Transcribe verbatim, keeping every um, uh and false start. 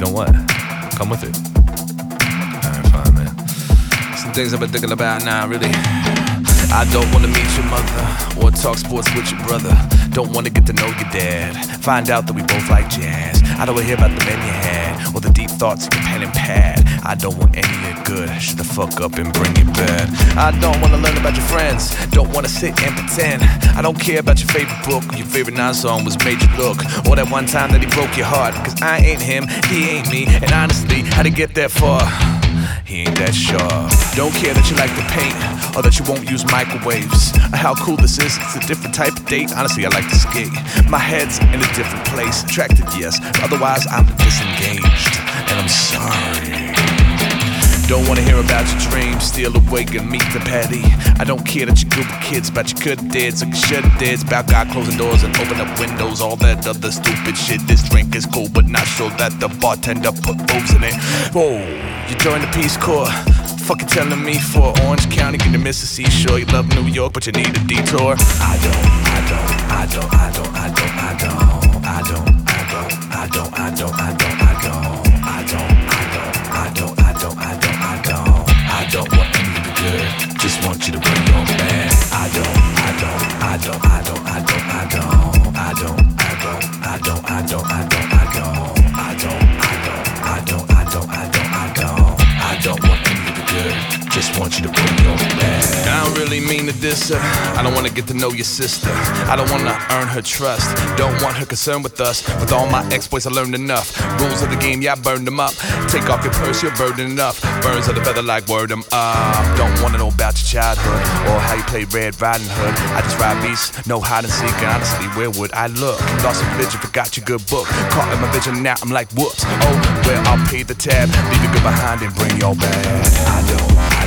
Don't what? Come with it. Alright, fine, man. Some things I've been thinking about now, really. I don't wanna meet your mother or talk sports with your brother. Don't wanna get to know your dad. Find out that we both like jazz. I don't wanna hear about the men you had or the deep thoughts in your pen and pad. I don't want any of your good. Shut the fuck up and bring it bad. I don't wanna learn about your friends. Don't wanna sit and pretend. I don't care about your favorite book. Your favorite non-song was Made You Look. Or that one time that he broke your heart. Cause I ain't him, he ain't me. And honestly, how to get that far? He ain't that sharp. Don't care that you like to paint or that you won't use microwaves. Or how cool this is, it's a different type of date. Honestly, I like to skate. My head's in a different place. Attracted, yes, otherwise I'm disengaged. And I'm sorry. Don't wanna hear about your dreams, steal awake and meet the petty. I don't care that you're good with kids, but you could've did, so you should've did. It's about God closing doors and open up windows, all that other stupid shit. This drink is cool, but not sure that the bartender put boobs in it. Whoa, you joined the Peace Corps. Fucking telling me for Orange County, get to Mississippi Shore. You love New York, but you need a detour. I don't, I don't, I don't, I don't, I don't, I don't, I don't, I don't, I don't, I don't, I don't, I don't, I don't, I don't, I don't, I don't, I don't, I don't want any of the good. Just want you to bring your bad. I don't, I don't, I don't, I don't, I don't, I don't, I don't, I don't, I don't, I don't, I don't, I don't, I don't, I don't, I don't, I don't, I don't, I don't want any of the good. Just want you to bring your bad. I don't really mean to diss her. I don't wanna get to know your sister. I don't wanna earn her trust. Don't want her concerned with us. With all my exploits I learned enough. Rules of the game, yeah, I burned them up. Take off your purse, you're burdened enough. Burns of the feather like word them up. Don't wanna know about your childhood or how you played Red Riding Hood. I just ride beats, no hide and seek. And honestly, where would I look? Lost some religion, forgot your good book. Caught in my vision, now I'm like whoops. Oh, well, I'll pay the tab. Leave your good behind and bring your bag. I don't, I